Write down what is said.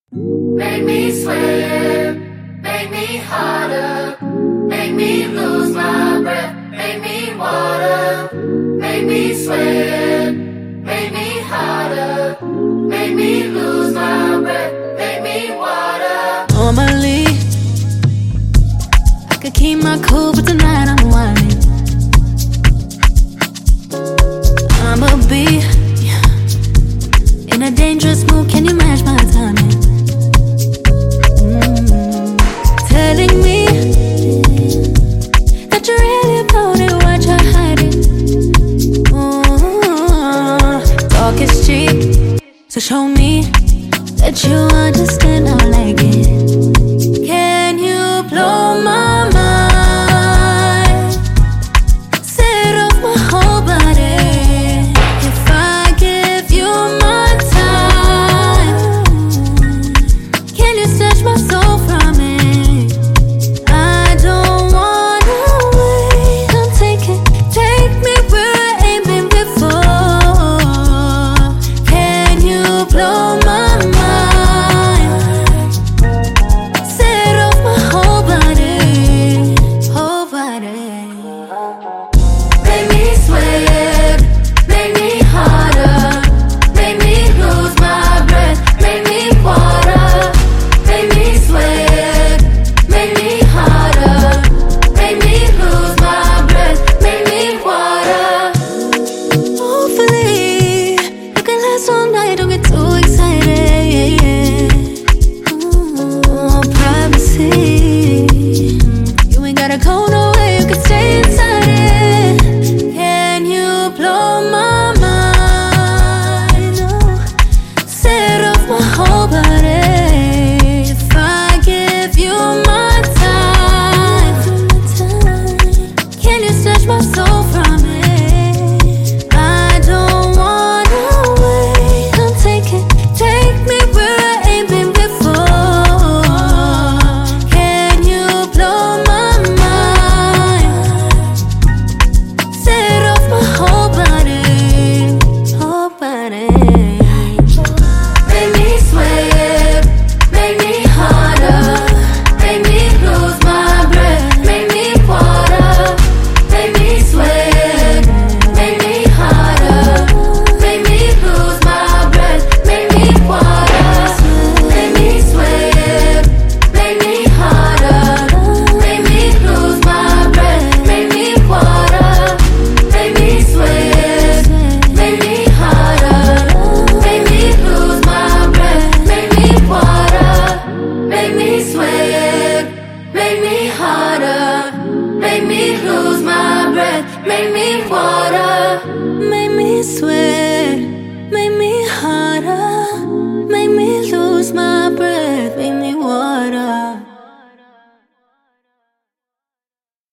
Make me sweat, make me harder, make me lose my breath, make me water, make me sweat, make me harder, make me lose my breath, make me water. Normally, I could keep my cool, but tonight I'm whining. I'ma be in a dangerous mood, can you match my timing? Telling me that you really about it, what you're hiding. Talk is cheap, so show me that you understand how I like it. Can you blow my mind? Set off my whole body. If I give you my time, can you snatch my soul from me? I don't wanna wait. Come take me where I ain't been before. Can you blow my mind? Set off my whole body, whole body. Make me sweat, make me harder, make me lose my breath, make me water, make me sweat, make me harder, make me lose my breath, make me water. Hopefully, you can last all night, don't get too excited. Privacy, you ain't gotta go nowhere, you can stay inside it. Can you blow my mind? Set off my whole body. If I give you my time, can you snatch my soul from me? I don't wanna wait. Come take me where I ain't been before. Can you blow my mind? Set off my whole body, whole body. Make me sweat, make me harder, make me lose my breath, make me water, make me sweat, make me harder, make me lose my breath, make me water. Make me sweat, make me harder, make me lose my breath, make me water, make me sweat, make me harder, make me lose my breath, make me water. Make me sweat, make me harder, make me lose my breath, make me water. Make me sweat.